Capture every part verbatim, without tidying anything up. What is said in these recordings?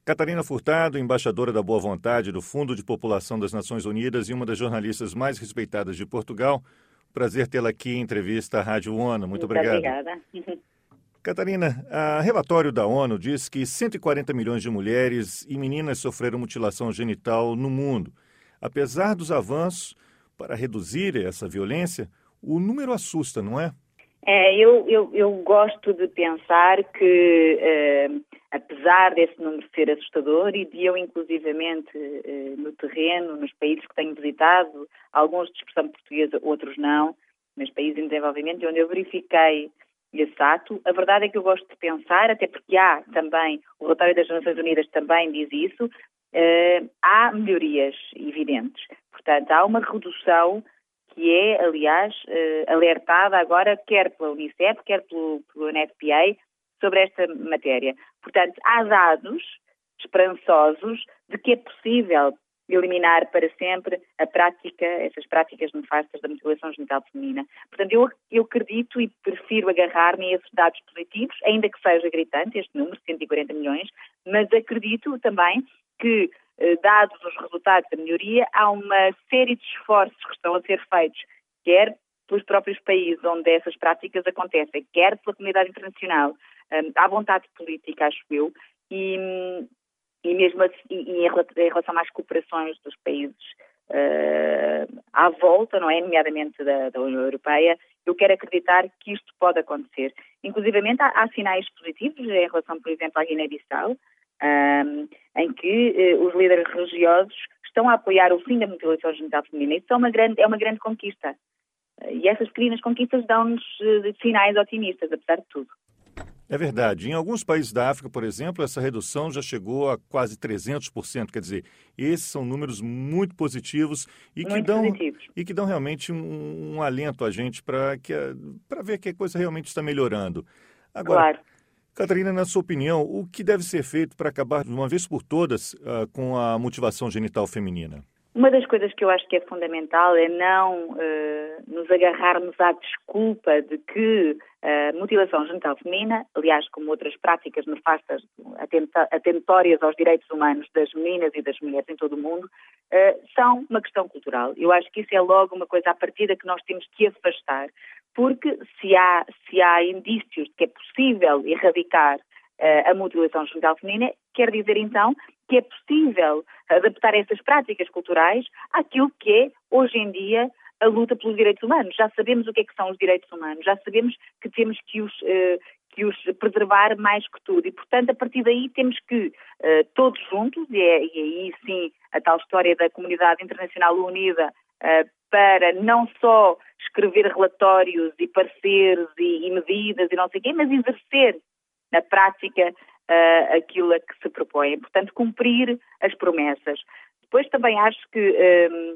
Catarina Furtado, embaixadora da Boa Vontade do Fundo de População das Nações Unidas e uma das jornalistas mais respeitadas de Portugal. Prazer tê-la aqui em entrevista à Rádio ONU. Muito, Muito obrigado. obrigada. Catarina, o relatório da ONU diz que cento e quarenta milhões de mulheres e meninas sofreram mutilação genital no mundo. Apesar dos avanços para reduzir essa violência, o número assusta, não é? É, eu, eu, eu gosto de pensar que, eh, apesar desse número ser assustador, e de eu, inclusivamente, eh, no terreno, nos países que tenho visitado, alguns de expressão portuguesa, outros não, nos países em desenvolvimento, onde eu verifiquei esse ato, a verdade é que eu gosto de pensar, até porque há também, o relatório das Nações Unidas também diz isso, eh, há melhorias evidentes. Portanto, há uma redução que é, aliás, eh, alertada agora quer pela Unicef, quer pelo, pelo N F P A, sobre esta matéria. Portanto, há dados esperançosos de que é possível eliminar para sempre a prática, essas práticas nefastas da mutilação genital feminina. Portanto, eu, eu acredito e prefiro agarrar-me a esses dados positivos, ainda que seja gritante este número, cento e quarenta milhões, mas acredito também que, dados os resultados da melhoria, há uma série de esforços que estão a ser feitos, quer pelos próprios países onde essas práticas acontecem, quer pela comunidade internacional. Há vontade política, acho eu, e, e mesmo assim, e em relação às cooperações dos países uh, à volta, não é? Nomeadamente da, da União Europeia, eu quero acreditar que isto pode acontecer. Inclusivamente há, há sinais positivos em relação, por exemplo, à Guiné-Bissau, Um, em que uh, os líderes religiosos estão a apoiar o fim da mutilação genital feminina. Isso é uma grande, é uma grande conquista. Uh, e essas pequenas conquistas dão-nos uh, sinais otimistas, apesar de tudo. É verdade. Em alguns países da África, por exemplo, essa redução já chegou a quase trezentos por cento. Quer dizer, esses são números muito positivos e que, muito dão, positivos. e que dão realmente um, um alento a gente para ver que a coisa realmente está melhorando. Agora, claro. Catarina, na sua opinião, o que deve ser feito para acabar de uma vez por todas uh, com a mutilação genital feminina? Uma das coisas que eu acho que é fundamental é não uh, nos agarrarmos à desculpa de que a mutilação genital feminina, aliás, como outras práticas nefastas, atentórias aos direitos humanos das meninas e das mulheres em todo o mundo, uh, são uma questão cultural. Eu acho que isso é logo uma coisa à partida que nós temos que afastar, porque se há, se há indícios de que é possível erradicar uh, a mutilação genital feminina, quer dizer então que é possível adaptar essas práticas culturais àquilo que é, hoje em dia, a luta pelos direitos humanos. Já sabemos o que é que são os direitos humanos, já sabemos que temos que os, uh, que os preservar mais que tudo e, portanto, a partir daí temos que, uh, todos juntos, e, é, e aí sim a tal história da comunidade internacional unida, uh, para não só escrever relatórios e pareceres e, e medidas e não sei o quê, mas exercer na prática uh, aquilo a que se propõe. Portanto, cumprir as promessas. Depois também acho que um,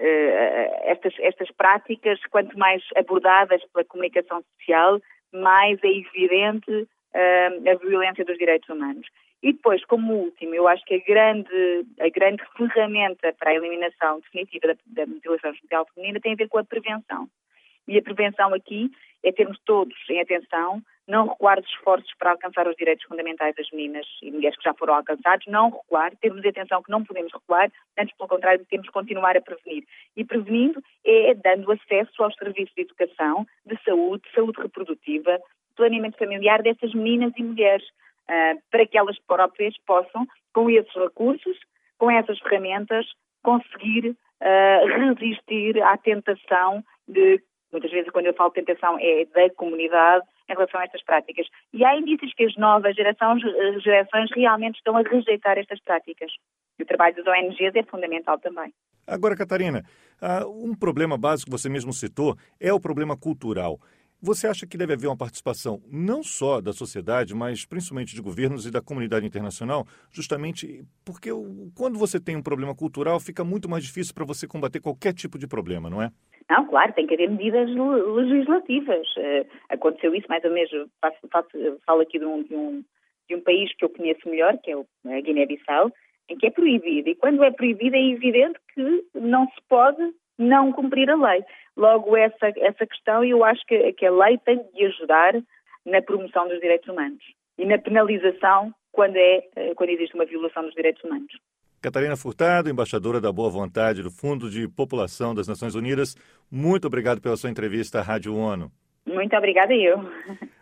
uh, estas, estas práticas, quanto mais abordadas pela comunicação social, mais é evidente uh, a violência dos direitos humanos. E depois, como último, eu acho que a grande, a grande ferramenta para a eliminação definitiva da, da mutilação genital feminina tem a ver com a prevenção. E a prevenção aqui é termos todos em atenção, não recuar de esforços para alcançar os direitos fundamentais das meninas e mulheres que já foram alcançados, não recuar, termos atenção que não podemos recuar, antes pelo contrário temos que continuar a prevenir. E prevenindo é dando acesso aos serviços de educação, de saúde, de saúde reprodutiva, planeamento familiar dessas meninas e mulheres, uh, para que elas próprias possam, com esses recursos, com essas ferramentas, conseguir uh, resistir à tentação de, muitas vezes quando eu falo tentação é da comunidade, em relação a estas práticas. E há indícios que as novas gerações, gerações realmente estão a rejeitar estas práticas. E o trabalho das O N Gs é fundamental também. Agora, Catarina, um problema básico que você mesmo citou é o problema cultural. Você acha que deve haver uma participação não só da sociedade, mas principalmente de governos e da comunidade internacional, justamente porque quando você tem um problema cultural, fica muito mais difícil para você combater qualquer tipo de problema, não é? Não, claro, tem que haver medidas legislativas. Uh, aconteceu isso, mais ou menos, faço, faço, falo aqui de um, de, um, de um país que eu conheço melhor, que é a Guiné-Bissau, em que é proibido. E quando é proibido é evidente que não se pode não cumprir a lei. Logo, essa, essa questão, eu acho que, que a lei tem de ajudar na promoção dos direitos humanos e na penalização quando, é, quando existe uma violação dos direitos humanos. Catarina Furtado, embaixadora da Boa Vontade do Fundo de População das Nações Unidas, muito obrigado pela sua entrevista à Rádio ONU. Muito obrigada eu.